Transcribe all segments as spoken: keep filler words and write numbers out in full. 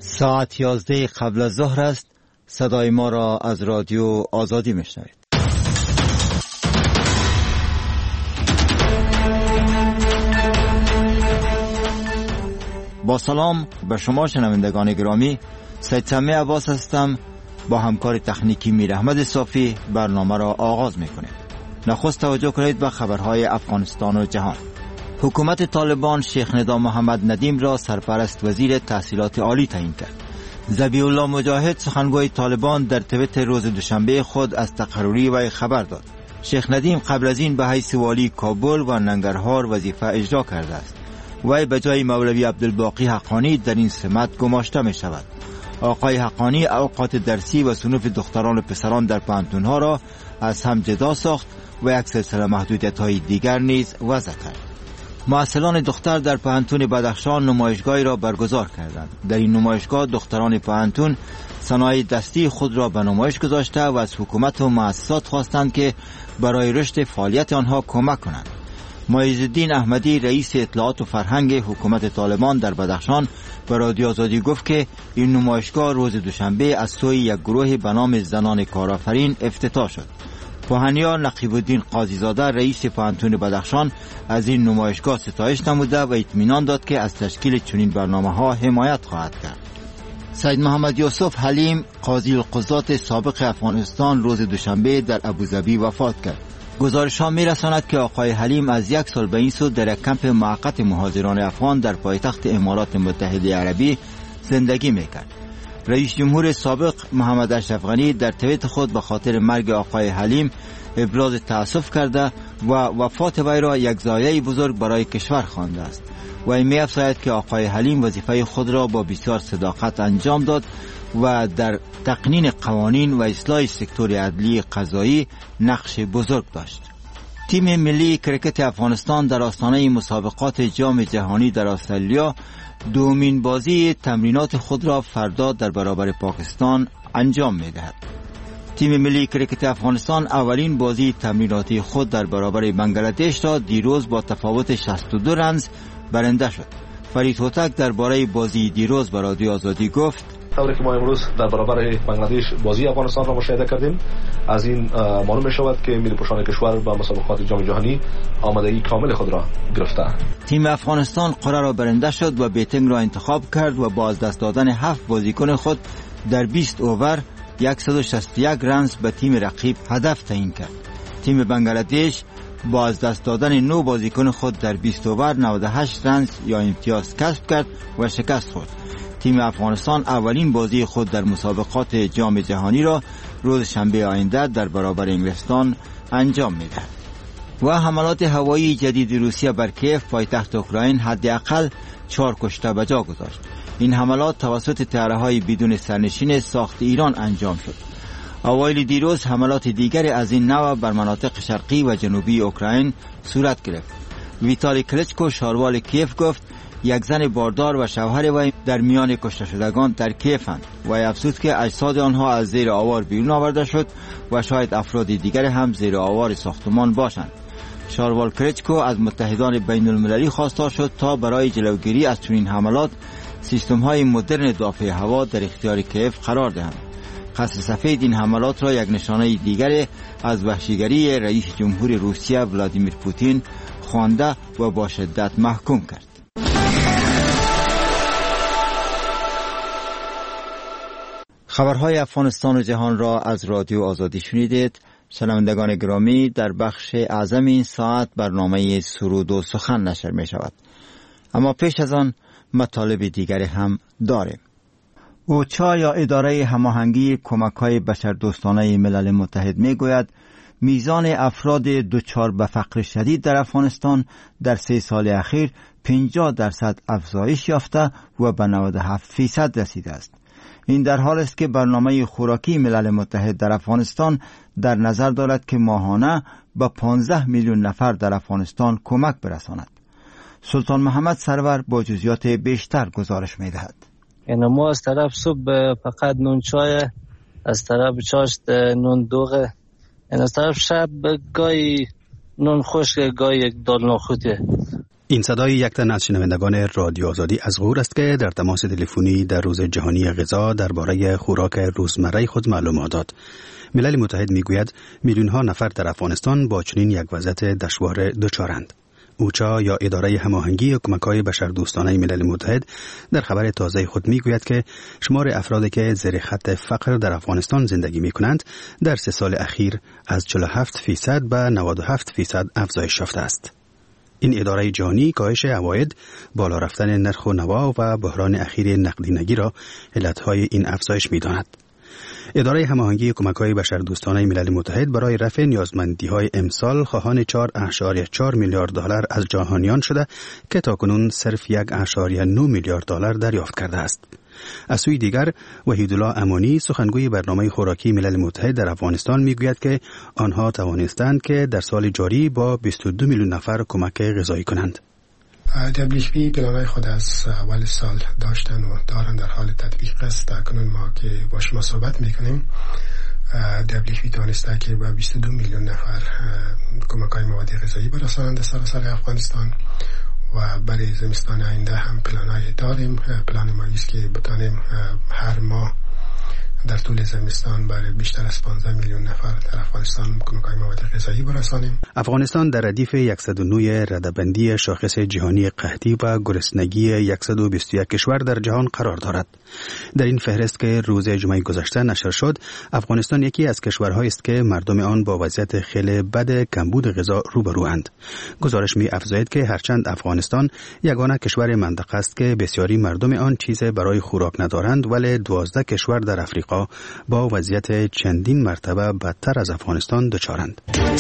ساعت یازده قبل از ظهر است. صدای ما را از رادیو آزادی میشنوید. با سلام به شما شنوندگان گرامی، سید سمی عباس هستم. با همکار تکنیکی میر احمد صافی برنامه را آغاز میکنیم. نخست توجه کنید به خبرهای افغانستان و جهان. حکومت طالبان شیخ ندا محمد ندیم را سرپرست وزیر تحصیلات عالی تعیین کرد. ذبیح الله مجاهد سخنگوی طالبان در توییتر روز دوشنبه خود از تقرری وی خبر داد. شیخ ندیم قبل از این به حیث والی کابل و ننگرهار وظیفه اجرا کرده است. وی به جای مولوی عبدالباقی حقانی در این سمت گماشته می شود. آقای حقانی اوقات درسی و صنوف دختران و پسران در پانتونها را از هم جدا ساخت و یک سلسله محدودیت‌های دیگر نیز وضع کرد. محصلان دختر در پانتون بدخشان نمایشگاهی را برگزار کردند. در این نمایشگاه دختران پانتون صنایع دستی خود را به نمایش گذاشته و از حکومت و مؤسسات خواستند که برای رشد فعالیت آنها کمک کنند. معیزالدین احمدی رئیس اطلاعات و فرهنگ حکومت طالبان در بدخشان به رادیو آزادی گفت که این نمایشگاه روز دوشنبه از سوی یک گروه به نام زنان کارآفرین افتتاح شد. پوهنیار نقیب الدین قاضی زاده رئیس پانتون بدخشان از این نمایشگاه ستایش نموده و اطمینان داد که از تشکیل چنین برنامه‌ها حمایت خواهد کرد. سید محمد یوسف حلیم قاضی القضات سابق افغانستان روز دوشنبه در ابوظبی وفات کرد. گزارش‌ها می‌رساند که آقای حلیم از یک سال به این سو در یک کمپ موقت مهاجران افغان در پایتخت امارات متحده عربی زندگی می‌کرد. رئیس جمهور سابق محمد اشرف غنی در توییت خود به خاطر مرگ آقای حلیم ابراز تأسف کرده و وفات وی را یک ضایعه بزرگ برای کشور خوانده است. وی می‌افزاید که آقای حلیم وظیفه خود را با بسیار صداقت انجام داد و در تقنین قوانین و اصلاح سکتور عدلی قضایی نقش بزرگ داشت. تیم ملی کرکت افغانستان در آستانه مسابقات جام جهانی در استرالیا دومین بازی تمرینات خود را فردا در برابر پاکستان انجام می‌دهد. تیم ملی کرکت افغانستان اولین بازی تمریناتی خود در برابر بنگلادش را دیروز با تفاوت شصت و دو رنز برنده شد. فرید هوتک درباره بازی دیروز به رادیو آزادی گفت: طوری که ما امروز در برابر بنگلادش بازی افغانستان را مشاهده کردیم، از این معلوم می شود که ملی پوشان کشور با مسابقات جام جهانی آمادگی کامل خود را گرفته. تیم افغانستان قرعه را برنده شد و بیتینگ را انتخاب کرد و با از دست دادن هفت بازیکن خود در بیست اوور صد و شصت و یک رنز به تیم رقیب هدف تعیین کرد. تیم بنگلادش با از دست دادن نه بازیکن خود در بیست اوور نود و هشت رنز یا امتیاز کسب کرد و شکست خورد. تیم افغانستان اولین بازی خود در مسابقات جام جهانی را روز شنبه آینده در برابر انگلستان انجام می‌دهد. و حملات هوایی جدید روسیه بر کیف پایتخت اوکراین حداقل چهار کشته به جا گذاشت. این حملات توسط طیاره‌های بدون سرنشین ساخت ایران انجام شد. اوایل دیروز حملات دیگری از این نوع بر مناطق شرقی و جنوبی اوکراین صورت گرفت. ویتالی کلچکو شاروال کیف گفت یک زن باردار و شوهر وی در میان کشته شدگان در کیفند و افزود که اجساد آنها از زیر آوار بیرون آورده شد و شاید افراد دیگر هم زیر آوار ساختمان باشند. شاروال کلچکو از متحدان بین المللی خواستار شد تا برای جلوگیری از چنین حملات سیستم‌های مدرن دافع هوا در اختیار کیف قرار دهند. قصر سفید این حملات را یک نشانه دیگر از وحشیگری رئیس جمهور روسیه ولادیمیر پوتین خوانده و با شدت محکوم کرد. خبرهای افغانستان و جهان را از رادیو آزادی شنیدید. شنوندگان گرامی، در بخش اعظم این ساعت برنامه سرود و سخن نشر می شود. اما پیش از آن مطالب دیگری هم داریم. اوچا یا اداره هماهنگی کمک‌های بشردوستانه ملل متحد می گوید میزان افراد دچار به فقر شدید در افغانستان در سه سال اخیر پنجاه درصد افزایش یافته و به نود و هفت فیصد رسیده است. این در حال است که برنامه خوراکی ملل متحد در افغانستان در نظر دارد که ماهانه به پانزده میلیون نفر در افغانستان کمک برساند. سلطان محمد سرور با جزئیات بیشتر گزارش می‌دهد. یعنی ما از طرف صبح فقط نون چای، از طرف چاشت نون دوغه، یعنی از طرف شب گاهی نون خشک، گاهی یک دال نخوته. این صدای یک تن از شنوندگان رادیو آزادی از غور است که در تماس تلفنی در روز جهانی غذا درباره خوراک روزمره خود معلومات داد. ملل متحد میگوید میلیون ها نفر در افغانستان با چنین یک وضعیت دشوار دچارند. اوچا یا اداره هماهنگی کمک‌های بشردوستانه ملل متحد در خبر تازه خود میگوید که شمار افرادی که زیر خط فقر در افغانستان زندگی میکنند در سه سال اخیر از چهل و هفت فیصد به نود و هفت فیصد افزایش یافته است. این اداره جهانی کاهش عواید، بالا رفتن نرخ و نوا و بحران اخیر نقدینگی را علتهای این افزایش می‌داند. اداره هماهنگی کمک‌های بشردوستانه ملل متحد برای رفع نیازمندی‌های امسال خواهان چهار اشاریه چهار میلیارد دلار از جهانیان شده که تاکنون صرف یک اشاریه نه میلیارد دلار دریافت کرده است. از سوی دیگر وحیدالله امانی سخنگوی برنامه خوراکی ملل متحد در افغانستان میگوید که آنها توانستند که در سال جاری با بیست و دو میلیون نفر کمک غذایی کنند. دبلیو اچ پی پلانای خود از اول سال داشتن و دارن در حال تطبیق است. کنون ما که با شما صحبت میکنیم دبلیو اچ پی توانسته که با بیست و دو میلیون نفر کمک‌های مواد غذایی برسانند در سراسر افغانستان و برای زمستان آینده هم پلانای داریم. پلان ما است که بتانیم هر ماه در طول زمستان برای بیشتر از پانزده میلیون نفر در افغانستان کمک‌های مواد غذایی برسانیم. افغانستان در ردیف صد و نه رده‌بندی شاخص جهانی قحطی و گرسنگی صد و بیست و یک کشور در جهان قرار دارد. در این فهرست که روز جمعه گذشته نشر شد، افغانستان یکی از کشورهایی است که مردم آن با وضعیت خیلی بد کمبود غذا روبروند. گزارش می افزاید که هرچند افغانستان یگانه کشور منطقه است که بسیاری مردم آن چیز برای خوراک ندارند، ولی دوازده کشور در افریقا با وضعیت چندین مرتبه بدتر از افغانستان دچارند.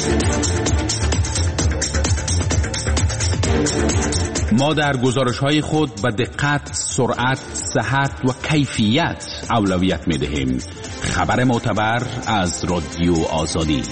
ما در گزارش‌های خود به دقت، سرعت، صحت و کیفیت اولویت می‌دهیم. خبر معتبر از رادیو آزادی.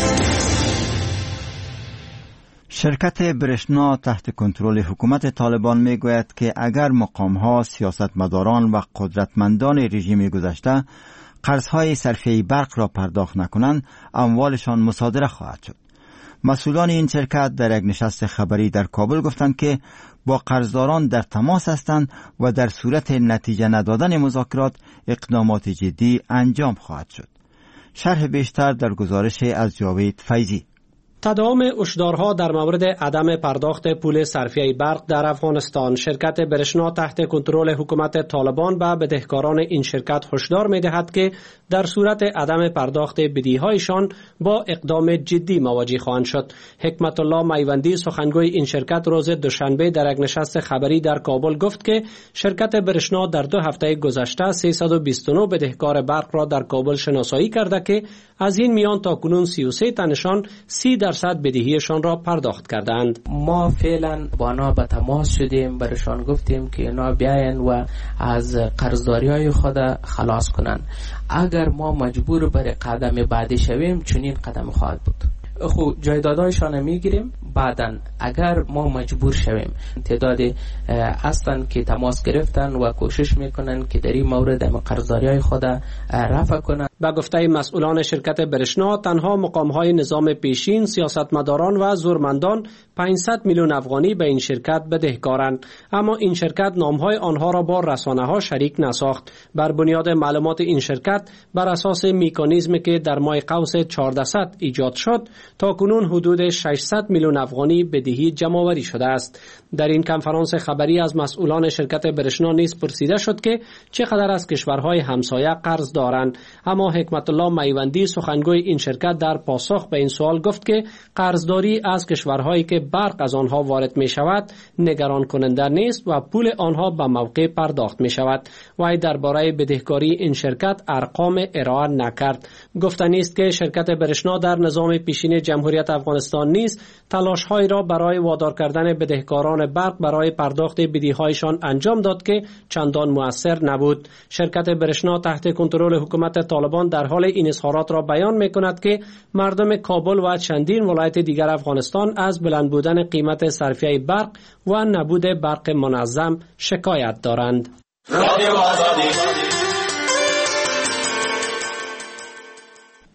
شرکت برشنا تحت کنترل حکومت طالبان میگوید که اگر مقام‌ها، سیاستمداران و قدرتمندان رژیم گذشته قرض‌های صرفه برق را پرداخت نکنند، اموالشان مصادره خواهد شد. مسئولان این شرکت در یک نشست خبری در کابل گفتند که با قرضداران در تماس هستند و در صورت نتیجه ندادن مذاکرات اقدامات جدی انجام خواهد شد. شرح بیشتر در گزارش از جاوید فیضی. تداوم هشدارها در مورد عدم پرداخت پول صرفیه برق در افغانستان. شرکت برشنا تحت کنترل حکومت طالبان به بدهکاران این شرکت هشدار می‌دهد که در صورت عدم پرداخت بدهی‌هایشان با اقدام جدی مواجه خواهند شد. حکمت الله میوندی سخنگوی این شرکت روز دوشنبه در یک نشست خبری در کابل گفت که شرکت برشنا در دو هفته گذشته سیصد و بیست و نه بدهکار برق را در کابل شناسایی کرده که از این میان تاکنون سی و سه تنشان سی درصد بدهیشان را پرداخت کردند. ما فعلا با آنها به تماس شدیم، برشان گفتیم که اینا بیاین و از قرضداری های خود خلاص کنند. اگر ما مجبور بر قدم بعدی شویم چنین قدم خواهد بود. خب جایدادهایشان میگیریم، بعدن اگر ما مجبور شویم تعداد اصلا که تماس گرفتن و کوشش میکنن که در این مورد قرضداری های خود رفع کنن. با گفته مسئولان شرکت برشنا تنها مقامهای نظام پیشین، سیاستمداران و زورمندان پانصد میلیون افغانی به این شرکت بدهکارند، اما این شرکت نامهای آنها را با رسانه‌ها شریک نساخت. بر بنیاد معلومات این شرکت بر اساس مکانیزمی که در ماه قوس چهارصد ایجاد شد تا کنون حدود ششصد میلیون افغانی بدهی جمع‌آوری شده است. در این کنفرانس خبری از مسئولان شرکت برشنا نیز پرسیده شد که چقدر از کشورهای همسایه قرض دارند، اما حکمت الله میوندی سخنگوی این شرکت در پاسخ به این سوال گفت که قرضداری از کشورهایی که برق از آنها وارد می شود نگران کننده نیست و پول آنها به موقع پرداخت می شود. وی درباره بدهکاری این شرکت ارقام ارائه نکرد. گفتنی است که شرکت برشنا در نظام پیشین جمهوریت افغانستان نیز تلاش‌هایی را برای وادار کردن بدهکاران برق برای پرداخت بدهی‌هایشان انجام داد که چندان مؤثر نبود. شرکت برشنا تحت کنترل حکومت طالبان در حال این اظهارات را بیان می‌کند که مردم کابل و چندین ولایت دیگر افغانستان از بلند بودن قیمت صرفیه برق و نبود برق منظم شکایت دارند.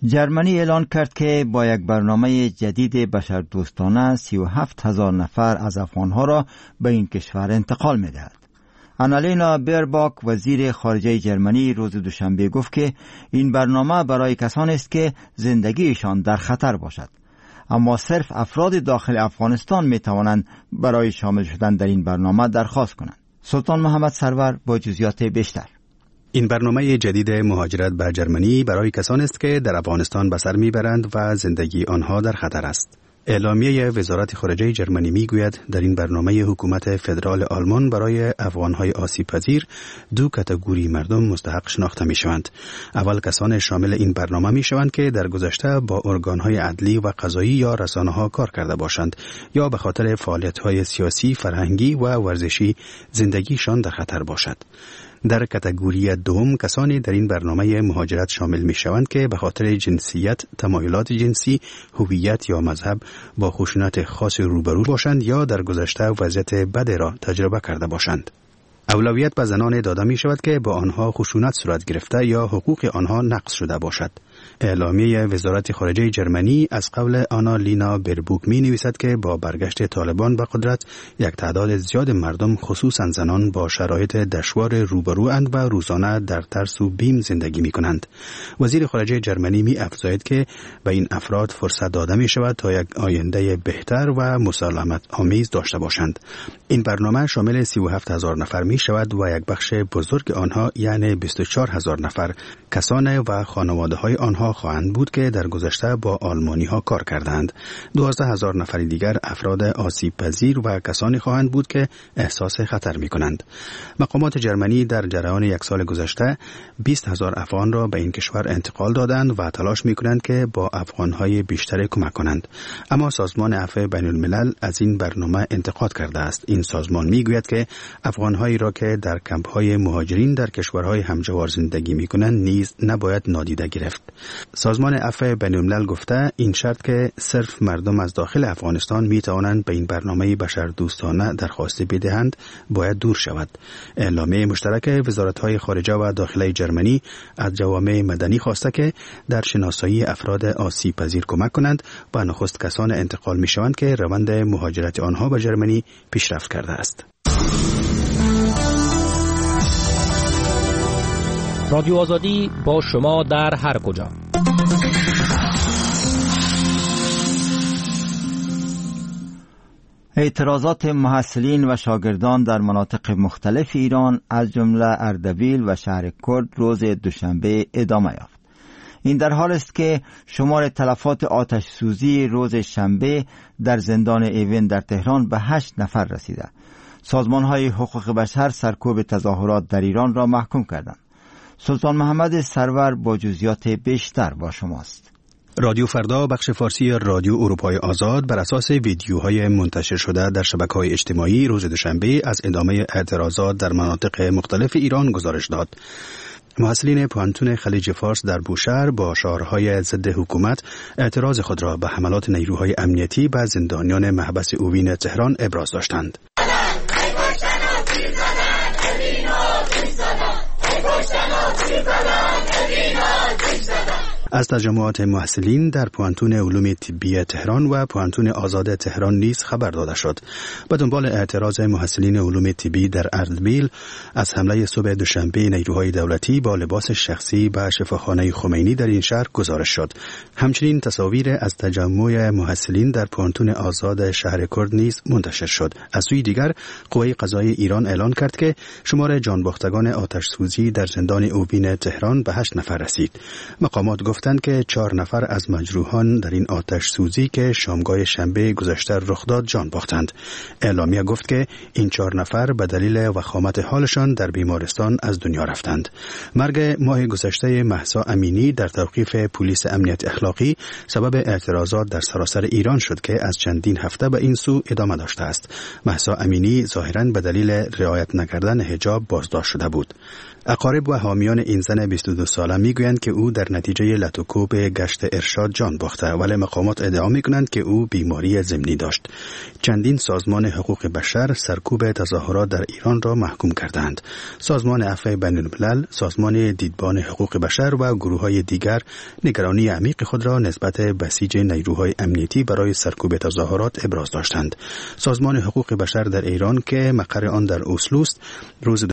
جرمنی اعلان کرد که با یک برنامه جدید بشردوستانه سی و هفت هزار نفر از افغانها را به این کشور انتقال می دهد. آنالینا بیرباک وزیر خارجه جرمنی روز دوشنبه گفت که این برنامه برای کسانی است که زندگیشان در خطر باشد، اما صرف افراد داخل افغانستان می توانند برای شامل شدن در این برنامه درخواست کنند. سلطان محمد سرور با جزئیات بیشتر. این برنامه جدید مهاجرت به جرمنی برای کسانی است که در افغانستان به سر میبرند و زندگی آنها در خطر است. اعلامیه وزارت خارجه جرمنی میگوید در این برنامه حکومت فدرال آلمان برای افغانهای آسیب پذیر دو کاتگوری مردم مستحق شناخته میشوند. اول کسان شامل این برنامه میشوند که در گذشته با ارگانهای عدلی و قضایی یا رسانه‌ها کار کرده باشند یا به خاطر فعالیت‌های سیاسی، فرهنگی و ورزشی زندگیشان در خطر باشد. در کاتگوری دوم کسانی در این برنامه مهاجرت شامل می شوند که به خاطر جنسیت، تمایلات جنسی، هویت یا مذهب با خشونت خاص روبرو باشند یا در گذشته وضعیت بدی را تجربه کرده باشند. اولویت به زنان داده می شود که با آنها خشونت صورت گرفته یا حقوق آنها نقض شده باشد. اعلامیه وزارت خارجه جرمنی از قول آنالینا بیربوک می نویسد که با برگشت طالبان به قدرت یک تعداد زیاد مردم خصوصا زنان با شرایط دشوار روبرو اند و روزانه در ترس و بیم زندگی می کنند. وزیر خارجه جرمنی می افزاید که به این افراد فرصت داده می شود تا یک آینده بهتر و مسالمت آمیز داشته باشند. این برنامه شامل سی و هفت هزار نفر می شود و یک بخش بزرگ آنها یعنی بیست و چهار هزار نفر کسان و خانواده های آنها خواهند بود که در گذشته با آلمانی ها کار کردند. دوازده هزار نفر دیگر افراد آسیب پذیر و کسانی خواهند بود که احساس خطر می کنند. مقامات جرمنی در جریان یک سال گذشته بیست هزار افغان را به این کشور انتقال دادند و تلاش می کنند که با افغان های بیشتر کمک کنند. اما سازمان عفو بین الملل از این برنامه انتقاد کرده است. این سازمان می گوید که افغان هایی را که در کمپ های مهاجرین در کشورهای همجوار زندگی می کنند نیز نباید نادیده گرفت. سازمان عفو بین الملل گفته این شرط که صرف مردم از داخل افغانستان می توانند به این برنامه بشردوستانه درخواست بدهند باید دور شود. اعلامیه مشترک وزارت‌های خارجه و داخلی جرمنی از جوامع مدنی خواسته که در شناسایی افراد آسیب پذیر کمک کنند و نخست کسان انتقال می شوند که روند مهاجرت آنها به جرمنی پیشرفت کرده است. رادیو آزادی با شما در هر کجا. اعتراضات محصلین و شاگردان در مناطق مختلف ایران از جمله اردبیل و شهر کرد روز دوشنبه ادامه یافت. این در حال است که شمار تلفات آتش سوزی روز شنبه در زندان ایوین در تهران به هشت نفر رسیده. سازمان‌های حقوق بشر سرکوب تظاهرات در ایران را محکوم کردند. سلطان محمد سرور با جزئیات بیشتر با شماست. رادیو فردا بخش فارسی رادیو اروپای آزاد بر اساس ویدیوهای منتشر شده در شبکه‌های اجتماعی روز دوشنبه از ادامه اعتراضات در مناطق مختلف ایران گزارش داد. محصلین پانتون خلیج فارس در بوشهر با شعارهای ضد حکومت اعتراض خود را به حملات نیروهای امنیتی به زندانیان محبس اوین تهران ابراز داشتند. از تجمعات محصلین در پوانتون علوم طبی تهران و پوانتون آزاد تهران نیز خبر داده شد. به دنبال اعتراض محصلین علوم طبی در اردبیل از حمله صبح دوشنبه نیروهای دولتی با لباس شخصی به شفاخانه خمینی در این شهر گزارش شد. همچنین تصاویر از تجمع محصلین در پوانتون آزاد شهر کرد نیز منتشر شد. از سوی دیگر قوه قضایی ایران اعلان کرد که شمار جانباختگان آتش سوزی در زندان اوین تهران به هشت نفر رسید. مقامات گفتند که چهار نفر از مجروحان در این آتش سوزی که شامگاه شنبه گذشته رخ داد جان باختند. اعلامیه گفت که این چهار نفر به دلیل وخامت حالشان در بیمارستان از دنیا رفتند. مرگ ماه گذشته مهسا امینی در توقیف پلیس امنیت اخلاقی سبب اعتراضات در سراسر ایران شد که از چندین هفته به این سو ادامه داشته است. مهسا امینی ظاهراً به دلیل رعایت نکردن حجاب بازداشت شده بود. اقارب و حامیان این زن بیست و دو ساله میگویند که او در نتیجه پرت و کوب گشت ارشاد جان باخته، ولی مقامات ادعا میکنند که او بیماری ضمنی داشت. چندین سازمان حقوق بشر سرکوب تظاهرات در ایران را محکوم کردند. سازمان عفو بین الملل، سازمان دیدبان حقوق بشر و گروه‌های دیگر نگرانی عمیق خود را نسبت بسیج نیروهای امنیتی برای سرکوب تظاهرات ابراز داشتند. سازمان حقوق بشر در ایران که مقر آن در اسلو است، روز